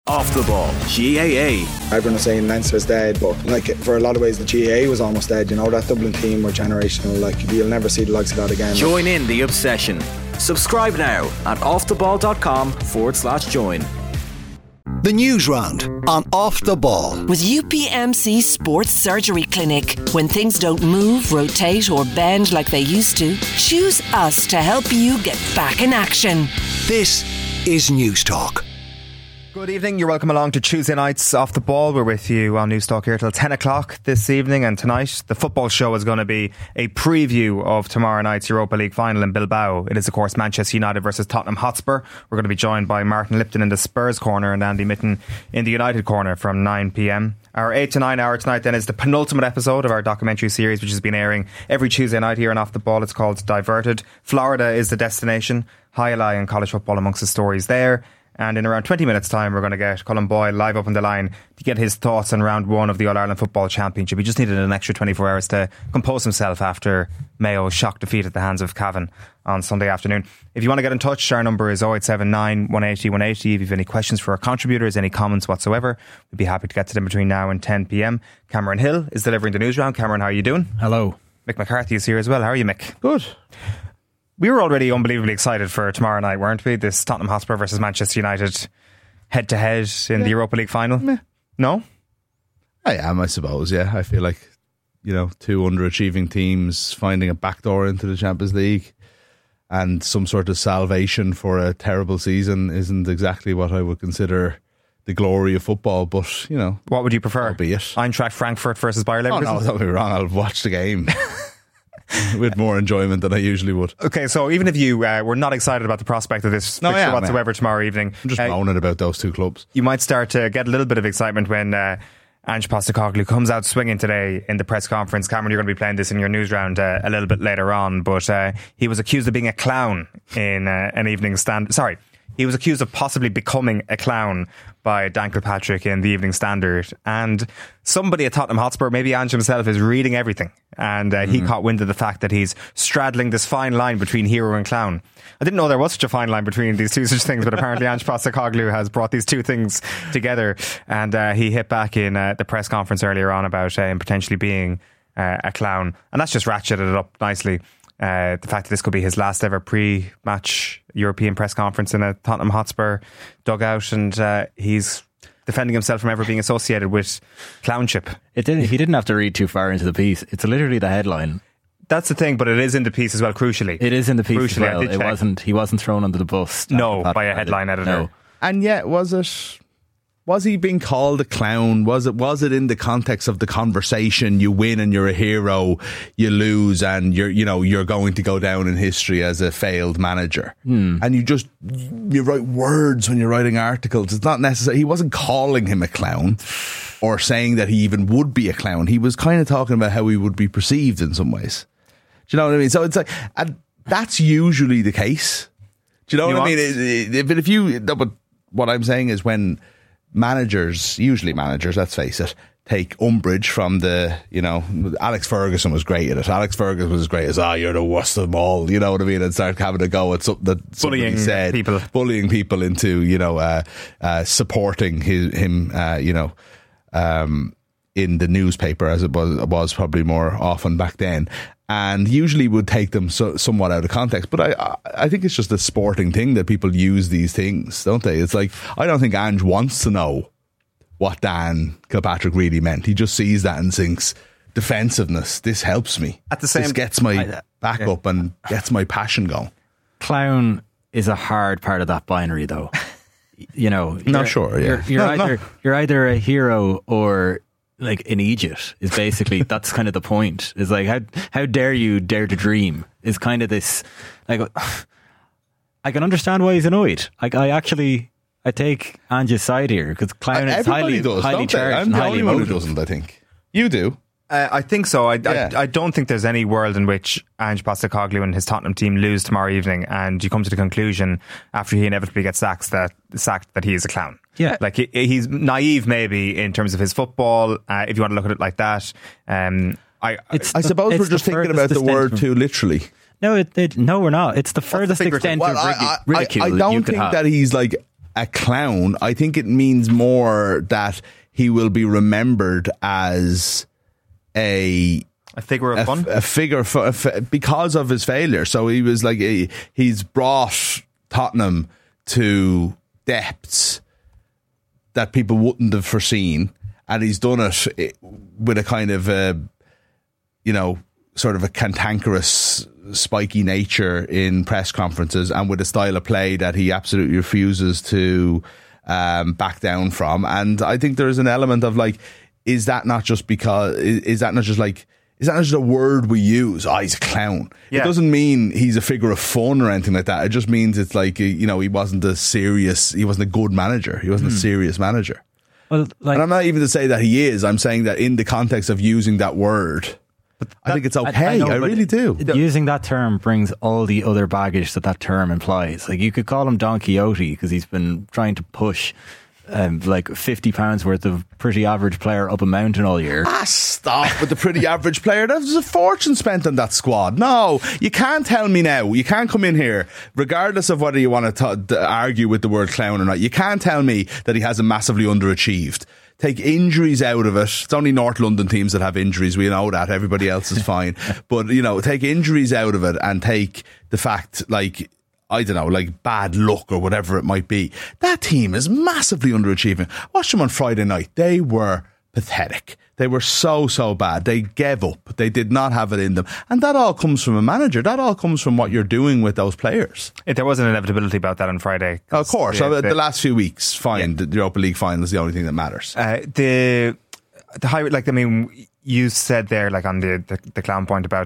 Off the Ball, GAA. Everyone's saying Leinster's dead, but for a lot of ways the GAA was almost dead. That Dublin team were generational. You'll never see the likes of that again. Join in the obsession. Subscribe now at offtheball.com/join. The News Round on Off the Ball. With UPMC Sports Surgery Clinic. When things don't move, rotate or bend like they used to, choose us to help you get back in action. This is News Talk. Good evening, you're welcome along to Tuesday Nights Off the Ball. We're with you on News Talk here till 10 o'clock this evening, and tonight the football show is going to be a preview of tomorrow night's Europa League final in Bilbao. It is of course Manchester United versus Tottenham Hotspur. We're going to be joined by Martin Lipton in the Spurs corner and Andy Mitten in the United corner from 9pm. Our 8 to 9 hour tonight then is the penultimate episode of our documentary series, which has been airing every Tuesday night here on Off the Ball. It's called Diverted. Florida is the destination. Jai Alai and college football amongst the stories there. And in around 20 minutes time we're going to get Colin Boyle live up on the line to get his thoughts on round one of the All-Ireland Football Championship. He just needed an extra 24 hours to compose himself after Mayo's shock defeat at the hands of Cavan on Sunday afternoon. If you want to get in touch, our number is 0879 180 180. If you have any questions for our contributors, any comments whatsoever, we'd be happy to get to them between now and 10pm. Cameron Hill is delivering the news round. Cameron, how are you doing? Hello. Mick McCarthy is here as well. How are you, Mick? Good. We were already unbelievably excited for tomorrow night, weren't we? This Tottenham Hotspur versus Manchester United head-to-head in the Europa League final. No? I am, I suppose, yeah. I feel like, two underachieving teams finding a backdoor into the Champions League and some sort of salvation for a terrible season isn't exactly what I would consider the glory of football, but, What would you prefer? Albeit. Eintracht Frankfurt versus Bayer Leverkusen? Oh, no, don't be wrong. I'll watch the game. With more enjoyment than I usually would. Okay, so even if you were not excited about the prospect of this fixture whatsoever tomorrow evening, I'm just moaning about those two clubs. You might start to get a little bit of excitement when Ange Postecoglou comes out swinging today in the press conference. Cameron, you're going to be playing this in your news round a little bit later on, but he was accused of being a clown in an Evening Standard. Sorry, he was accused of possibly becoming a clown by Dan Kilpatrick in the Evening Standard, and somebody at Tottenham Hotspur, maybe Ange himself, is reading everything, and he caught wind of the fact that he's straddling this fine line between hero and clown. I didn't know there was such a fine line between these two such things, but apparently Ange Postecoglou has brought these two things together, and he hit back in the press conference earlier on about him potentially being a clown, and that's just ratcheted it up nicely. The fact that this could be his last ever pre-match European press conference in a Tottenham Hotspur dugout, and he's defending himself from ever being associated with clownship. He didn't have to read too far into the piece. It's literally the headline. That's the thing, but it is in the piece as well, crucially. It is in the piece as well. He wasn't thrown under the bus. No, by a headline editor. No. And yet, was he being called a clown? Was it in the context of the conversation? You win and you're a hero, you lose and you're going to go down in history as a failed manager. And you write words when you're writing articles. It's not necessary. He wasn't calling him a clown or saying that he even would be a clown. He was kind of talking about how he would be perceived in some ways. Do you know what I mean? So it's like, and that's usually the case. Do you know what I mean? But what I'm saying is when usually managers, let's face it, take umbrage from Alex Ferguson was great at it. Alex Ferguson was great as, you're the worst of them all, you know what I mean? And start having a go at something that somebody said. Bullying people into, supporting him, in the newspaper as it was probably more often back then. And usually would take them somewhat out of context. But I think it's just a sporting thing that people use these things, don't they? It's like, I don't think Ange wants to know what Dan Kilpatrick really meant. He just sees that and thinks, defensiveness, this helps me. This gets my back up and gets my passion going. Clown is a hard part of that binary, though. Not sure, yeah. You're either a hero or like an idiot is basically that's kind of the point. Is like how dare you dare to dream is kind of this, like, I can understand why he's annoyed. Like I take Ange's side here because clown is highly charged and highly emotional. Who doesn't, I think you do. I think so. I don't think there's any world in which Ange Postecoglou and his Tottenham team lose tomorrow evening and you come to the conclusion after he inevitably gets sacked that he is a clown. Yeah. Like he's naive maybe in terms of his football, if you want to look at it like that. I suppose we're just thinking about the word too literally. No, no, we're not. It's the furthest extent of ridicule. I don't think that he's like a clown. I think it means more that he will be remembered as a figure of fun, a figure because of his failure. So he was like, he's brought Tottenham to depths that people wouldn't have foreseen, and he's done it with a kind of sort of a cantankerous, spiky nature in press conferences, and with a style of play that he absolutely refuses to back down from. And I think there is an element of like, is that not just a word we use? Oh, he's a clown. Yeah. It doesn't mean he's a figure of fun or anything like that. It just means it's like, he wasn't a good manager. He wasn't a serious manager. Well, and I'm not even to say that he is. I'm saying that in the context of using that word, I think it's okay. I really do. Using that term brings all the other baggage that term implies. Like, you could call him Don Quixote because he's been trying to push like £50 worth of pretty average player up a mountain all year. Stop with the pretty average player. There's a fortune spent on that squad. No, you can't tell me now. You can't come in here, regardless of whether you want to argue with the word clown or not. You can't tell me that he hasn't massively underachieved. Take injuries out of it. It's only North London teams that have injuries. We know that. Everybody else is fine. But, take injuries out of it and take the fact, like, I don't know, like bad luck or whatever it might be. That team is massively underachieving. Watch them on Friday night. They were pathetic. They were so bad. They gave up. They did not have it in them. And that all comes from a manager. That all comes from what you're doing with those players. There was an inevitability about that on Friday. Of course. The last few weeks, fine. Yeah. The Europa League final is the only thing that matters. The high, like, I mean, you said there, like, on the clown point about,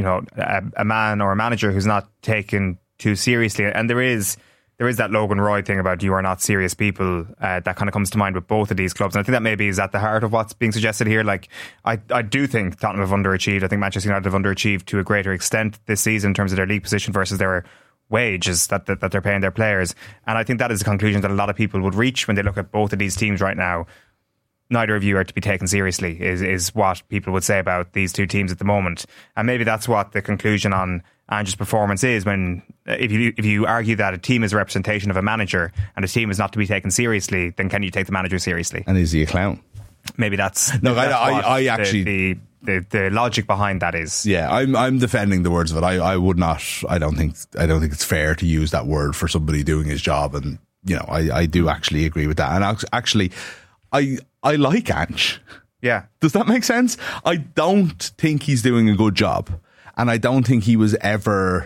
a man or a manager who's not taken too seriously, and there is that Logan Roy thing about you are not serious people, that kind of comes to mind with both of these clubs, and I think that maybe is at the heart of what's being suggested here. Like, I do think Tottenham have underachieved. I think Manchester United have underachieved to a greater extent this season in terms of their league position versus their wages that they're paying their players, and I think that is a conclusion that a lot of people would reach when they look at both of these teams right now. Neither of you are to be taken seriously is what people would say about these two teams at the moment, and maybe that's what the conclusion on Ange's performance is, when if you argue that a team is a representation of a manager and a team is not to be taken seriously, then can you take the manager seriously? And is he a clown? Maybe that's I actually the logic behind that is. Yeah, I'm defending the words of it. I would not. I don't think it's fair to use that word for somebody doing his job, and I do actually agree with that. And actually, I like Ange. Yeah, does that make sense? I don't think he's doing a good job. And I don't think he was ever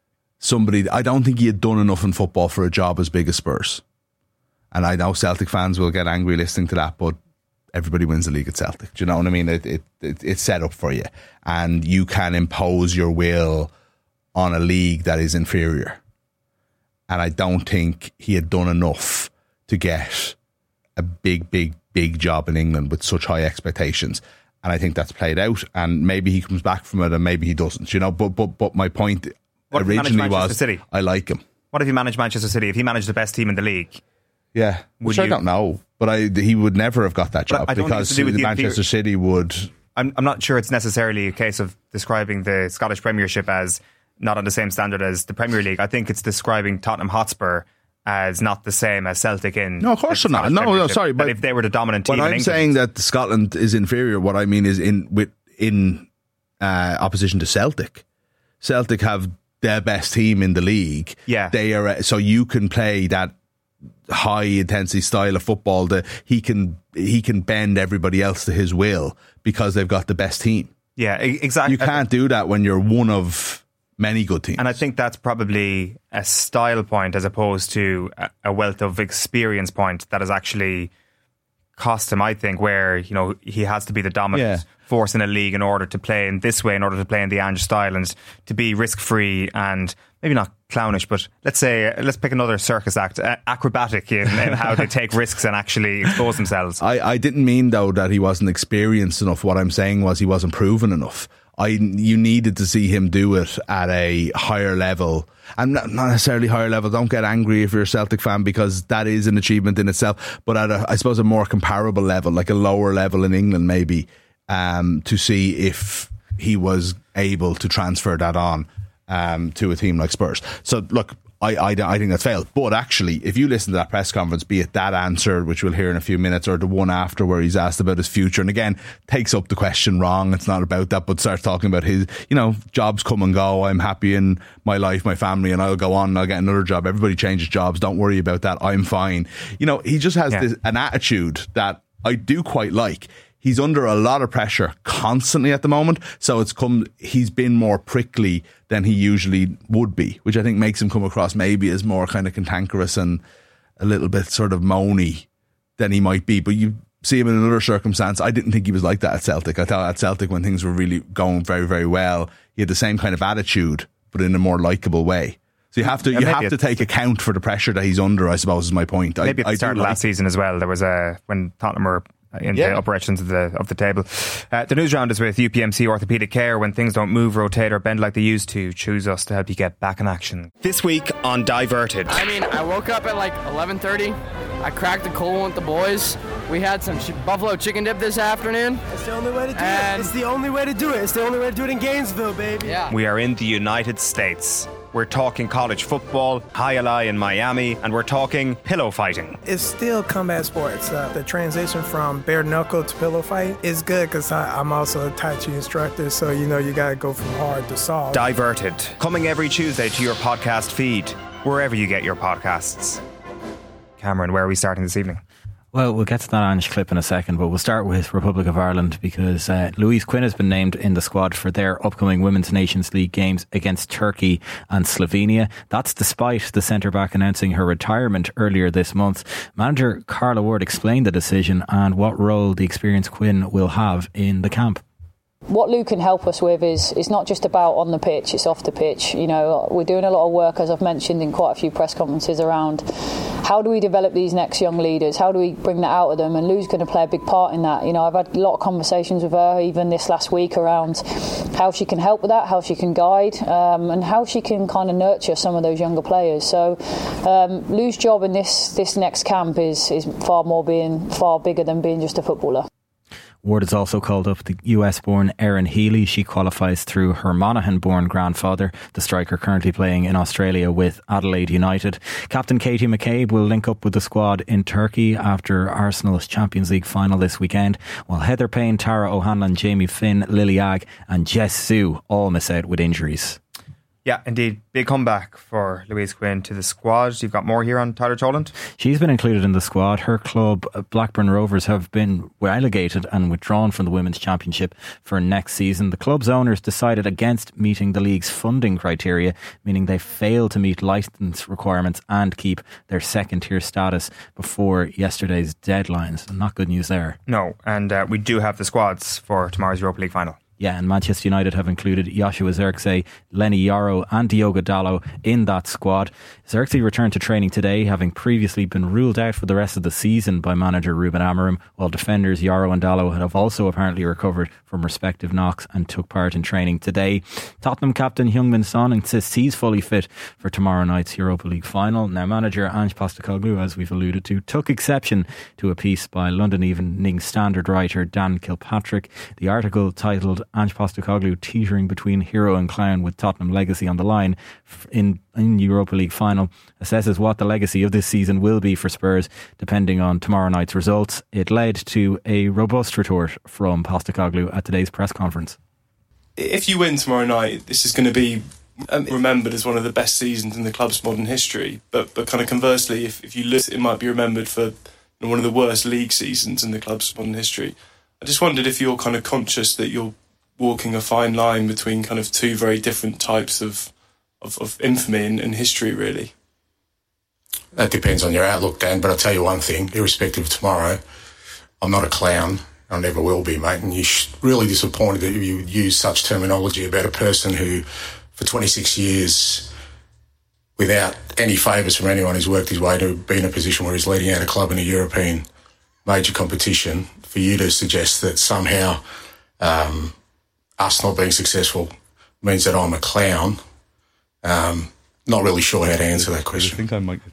I don't think he had done enough in football for a job as big as Spurs. And I know Celtic fans will get angry listening to that, but everybody wins the league at Celtic. Do you know what I mean? It's set up for you. And you can impose your will on a league that is inferior. And I don't think he had done enough to get a big job in England with such high expectations. And I think that's played out, and maybe he comes back from it and maybe he doesn't, but my point originally was City? I like him. What if he managed Manchester City? If he managed the best team in the league? Yeah, which I don't know, but he would never have got that job because Manchester City would. I'm not sure it's necessarily a case of describing the Scottish Premiership as not on the same standard as the Premier League. I think it's describing Tottenham Hotspur as not the same as Celtic in. No, of course not. No, sorry, but if they were the dominant team, when I'm saying that Scotland is inferior, what I mean is in opposition to Celtic. Celtic have their best team in the league. Yeah, they are. So you can play that high intensity style of football that he can bend everybody else to his will because they've got the best team. Yeah, exactly. You can't do that when you're one of many good teams. And I think that's probably a style point as opposed to a wealth of experience point that has actually cost him, I think, where he has to be the dominant force in a league in order to play in this way, in order to play in the Ange style, and to be risk-free and maybe not clownish, but let's pick another circus act, acrobatic in how they take risks and actually expose themselves. I didn't mean, though, that he wasn't experienced enough. What I'm saying was he wasn't proven enough. You needed to see him do it at a higher level, and not necessarily higher level. Don't get angry if you're a Celtic fan, because that is an achievement in itself. But at I suppose a more comparable level, like a lower level in England, maybe, to see if he was able to transfer that on to a team like Spurs. So look, I think that's failed. But actually, if you listen to that press conference, be it that answer, which we'll hear in a few minutes, or the one after where he's asked about his future, and again, takes up the question wrong. It's not about that, but starts talking about his, jobs come and go. I'm happy in my life, my family, and I'll go on and I'll get another job. Everybody changes jobs. Don't worry about that. I'm fine. He just has an attitude that I do quite like. He's under a lot of pressure constantly at the moment, so he's been more prickly than he usually would be, which I think makes him come across maybe as more kind of cantankerous and a little bit sort of moany than he might be. But you see him in another circumstance. I didn't think he was like that at Celtic. I thought at Celtic, when things were really going very, very well, he had the same kind of attitude, but in a more likeable way. So you have to take account for the pressure that he's under, I suppose, is my point. Maybe at the start of last season as well, there was when Tottenham were in the upper echelons of the table. The news round is with UPMC Orthopaedic Care. When things don't move, rotate or bend like they used to, choose us to help you get back in action. This week on Diverted. I woke up at like 11:30. I cracked a cold one with the boys. We had some buffalo chicken dip this afternoon. It's the only way to do it. It's the only way to do it. It's the only way to do it in Gainesville, baby. Yeah. We are in the United States. We're talking college football, Hialeah in Miami, and we're talking pillow fighting. It's still combat sports. The transition from bare knuckle to pillow fight is good because I'm also a Tai Chi instructor, so you got to go from hard to soft. Diverted, coming every Tuesday to your podcast feed, wherever you get your podcasts. Cameron, where are we starting this evening? Well, we'll get to that Ange clip in a second, but we'll start with Republic of Ireland because Louise Quinn has been named in the squad for their upcoming Women's Nations League games against Turkey and Slovenia. That's despite the centre-back announcing her retirement earlier this month. Manager Carla Ward explained the decision and what role the experienced Quinn will have in the camp. What Lou can help us with is not just about on the pitch, it's off the pitch. We're doing a lot of work, as I've mentioned in quite a few press conferences, around how do we develop these next young leaders, how do we bring that out of them, and Lou's going to play a big part in that. I've had a lot of conversations with her even this last week around how she can help with that, how she can guide, and how she can kind of nurture some of those younger players. So Lou's job in this next camp is far bigger than being just a footballer. Ward has also called up the US-born Erin Healy. She qualifies through her Monaghan-born grandfather, the striker currently playing in Australia with Adelaide United. Captain Katie McCabe will link up with the squad in Turkey after Arsenal's Champions League final this weekend, while Heather Payne, Tara O'Hanlon, Jamie Finn, Lily Agg and Jess Sue all miss out with injuries. Yeah, indeed. Big comeback for Louise Quinn to the squad. You've got more here on Tyler Toland. She's been included in the squad. Her club, Blackburn Rovers, have been relegated and withdrawn from the Women's Championship for next season. The club's owners decided against meeting the league's funding criteria, meaning they failed to meet licence requirements and keep their second-tier status before yesterday's deadlines. Not good news there. No, and we do have the squads for tomorrow's Europa League final. Yeah, and Manchester United have included Joshua Zirkzee, Lenny Yoro and Diogo Dalot in that squad. Zirkzee returned to training today, having previously been ruled out for the rest of the season by manager Ruben Amorim, while defenders Yoro and Dalot have also apparently recovered from respective knocks and took part in training today. Tottenham captain Heung-min Son insists he's fully fit for tomorrow night's Europa League final. Now, manager Ange Postecoglou, as we've alluded to, took exception to a piece by London Evening Standard writer Dan Kilpatrick. The article, titled Ange Postecoglou teetering between hero and clown with Tottenham legacy on the line in Europa League final, assesses what the legacy of this season will be for Spurs depending on tomorrow night's results. It led to a robust retort from Postecoglou at today's press conference. If you win tomorrow night, this is going to be remembered as one of the best seasons in the club's modern history, but kind of conversely, if you lose, it might be remembered for one of the worst league seasons in the club's modern history. I just wondered if you're kind of conscious that you're walking a fine line between kind of two very different types of infamy in history, really. That depends on your outlook, Dan, but I'll tell you one thing, irrespective of tomorrow, I'm not a clown. I never will be, mate, and you're really disappointed that you would use such terminology about a person who, for 26 years, without any favours from anyone, has worked his way to be in a position where he's leading out a club in a European major competition. For you to suggest that somehow us not being successful means that I'm a clown, not really sure how to answer that question. I think I might.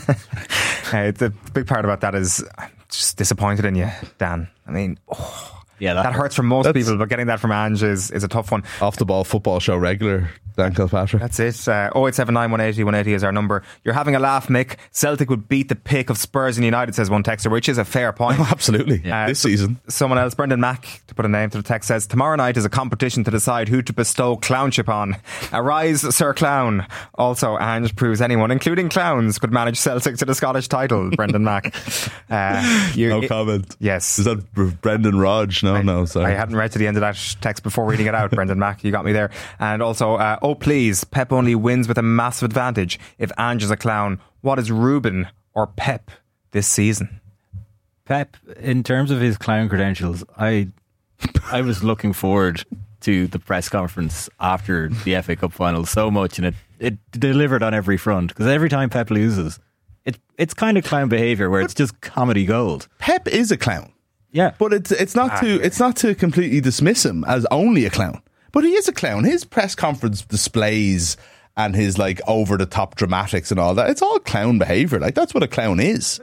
The big part about that is just disappointed in you, Dan. I mean, Yeah, that hurts for most people, but getting that from Ange is a tough one. Off the ball football show regular, Dan Kilpatrick. That's it. 0879 180 180 is our number. You're having a laugh, Mick. Celtic would beat the pick of Spurs and United, says one texter, which is a fair point. Oh, absolutely. This season. Someone else, Brendan Mack, to put a name to the text, says, tomorrow night is a competition to decide who to bestow clownship on. Arise, Sir Clown. Also, Ange proves anyone, including clowns, could manage Celtic to the Scottish title. Brendan Mack. No comment. Yes. Is that Brendan Rodge? No, sorry. I hadn't read to the end of that text before reading it out, Brendan Mack. You got me there. And also, oh please, Pep only wins with a massive advantage. If Ange is a clown, what is Ruben or Pep this season? Pep, in terms of his clown credentials, I was looking forward to the press conference after the FA Cup final so much, and it delivered on every front, because every time Pep loses, it's kind of clown behaviour where it's just comedy gold. Pep is a clown. Yeah, but it's not to completely dismiss him as only a clown. But he is a clown. His press conference displays and his like over the top dramatics and all that, it's all clown behaviour. Like, that's what a clown is.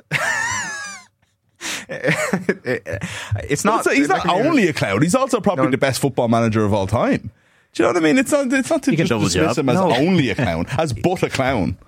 It's not. He's not only a clown. He's also probably the best football manager of all time. Do you know what I mean? It's not to just dismiss him as only a clown, as but a clown.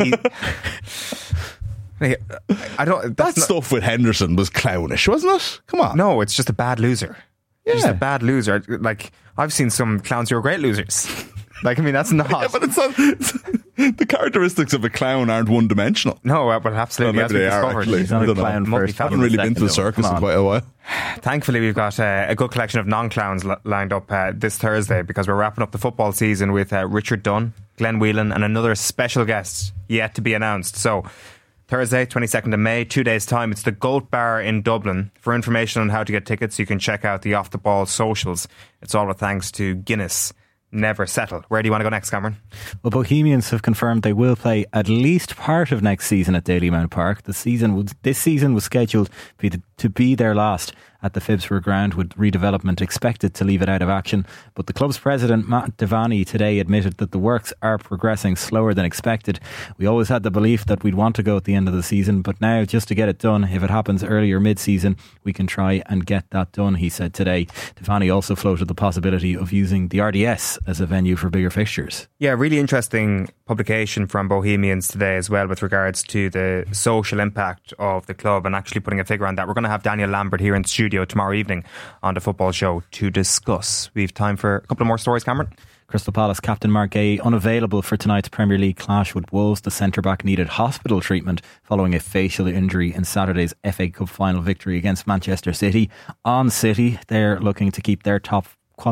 I don't. That stuff with Henderson was clownish, wasn't it? Come on. No, it's just a bad loser. Yeah. Just a bad loser. Like, I've seen some clowns who are great losers. Like, I mean, that's not. Yeah, but it's not. The characteristics of a clown aren't one dimensional. No, but absolutely. Well, maybe they are, actually. He's not a clown first. I haven't really been to a circus in quite a while. Thankfully, we've got a good collection of non-clowns lined up this Thursday, because we're wrapping up the football season with Richard Dunn, Glenn Whelan, and another special guest yet to be announced. So, Thursday, 22nd of May, 2 days' time. It's the Goat Bar in Dublin. For information on how to get tickets, you can check out the Off the Ball socials. It's all with thanks to Guinness. Never settle. Where do you want to go next, Cameron? Well, Bohemians have confirmed they will play at least part of next season at Dalymount Park. This season was scheduled to be their last at the Phibsborough ground, with redevelopment expected to leave it out of action. But the club's president, Matt Devaney, today admitted that the works are progressing slower than expected. We always had the belief that we'd want to go at the end of the season, but now, just to get it done, if it happens earlier mid-season, we can try and get that done, he said today. Devaney also floated the possibility of using the RDS as a venue for bigger fixtures. Yeah, really interesting publication from Bohemians today as well, with regards to the social impact of the club and actually putting a figure on that. We're going to have Daniel Lambert here in the studio tomorrow evening on the Football Show to discuss. We've time for a couple of more stories, Cameron. Crystal Palace captain Mark Gay unavailable for tonight's Premier League clash with Wolves. The centre-back needed hospital treatment following a facial injury in Saturday's FA Cup final victory against Manchester City. On City, they're looking to keep their top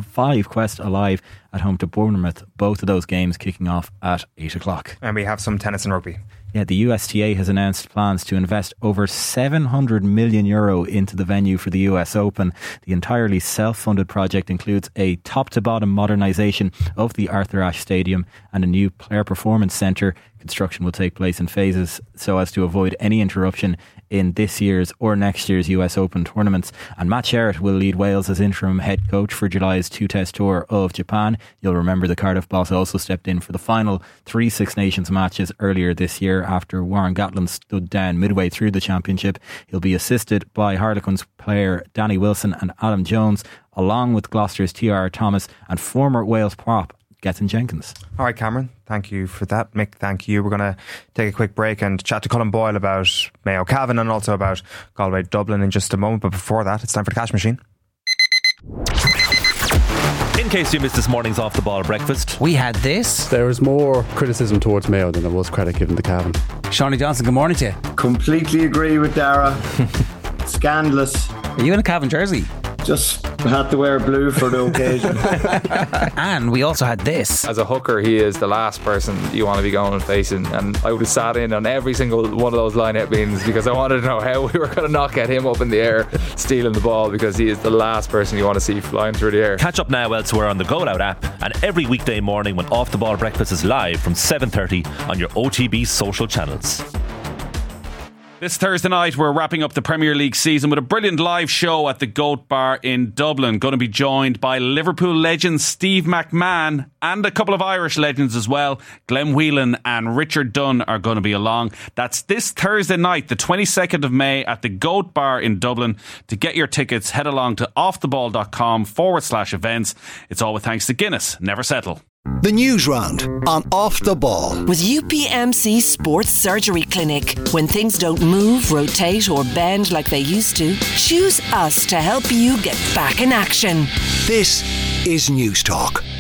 5 quest alive at home to Bournemouth. Both of those games kicking off at 8 o'clock. And we have some tennis and rugby. Yeah, the USTA has announced plans to invest over €700 million into the venue for the US Open. The entirely self-funded project includes a top-to-bottom modernisation of the Arthur Ashe Stadium and a new player performance centre. Construction will take place in phases so as to avoid any interruption in this year's or next year's US Open tournaments. And Matt Sherratt will lead Wales as interim head coach for July's 2-test tour of Japan. You'll remember the Cardiff boss also stepped in for the final 3 Six Nations matches earlier this year after Warren Gatland stood down midway through the championship. He'll be assisted by Harlequins player Danny Wilson and Adam Jones, along with Gloucester's T.R. Thomas and former Wales prop Gethin Jenkins. All right, Cameron, thank you for that. Mick, thank you. We're going to take a quick break and chat to Colin Boyle about Mayo Cavan and also about Galway Dublin in just a moment. But before that, it's time for the Cash Machine. In case you missed this morning's Off the Ball breakfast, we had this. There was more criticism towards Mayo than there was credit given to Cavan. Shawnee Johnson, good morning to you. Completely agree with Dara. Scandalous. Are you in a Cavan jersey? Just had to wear blue for the occasion. And we also had this. As a hooker, he is the last person you want to be going and facing, and I would have sat in on every single one of those line-out meetings because I wanted to know how we were going to not get him up in the air stealing the ball, because he is the last person you want to see flying through the air. Catch up now elsewhere on the Go Loud app and every weekday morning when Off the Ball breakfast is live from 7:30 on your OTB social channels. This Thursday night, we're wrapping up the Premier League season with a brilliant live show at the Goat Bar in Dublin. Going to be joined by Liverpool legend Steve McMahon and a couple of Irish legends as well. Glenn Whelan and Richard Dunn are going to be along. That's this Thursday night, the 22nd of May at the Goat Bar in Dublin. To get your tickets, head along to offtheball.com/events. It's all with thanks to Guinness. Never settle. The News Round on Off the Ball. With UPMC Sports Surgery Clinic. When things don't move, rotate or bend like they used to, choose us to help you get back in action. This is News Talk.